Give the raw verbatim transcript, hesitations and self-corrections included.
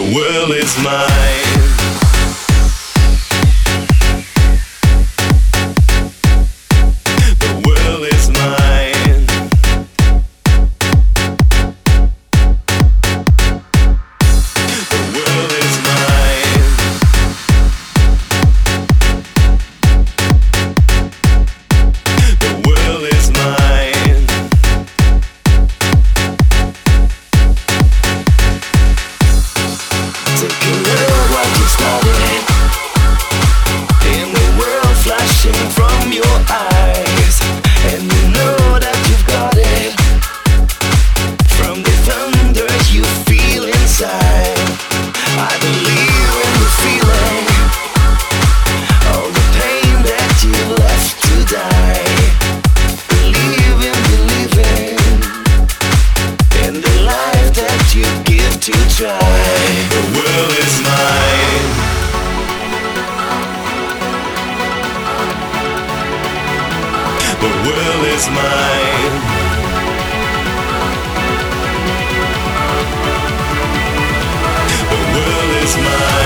world is mine. The world is mine. The world is mine. The world is mine. Take a look what you started, in the world flashing from your eyes, and you know that you've got it from the thunder you feel inside. I believe in the feeling, all the pain that you left to die. Believe in believing in the life that you give to try. The world is mine. The world is mine. The world is mine.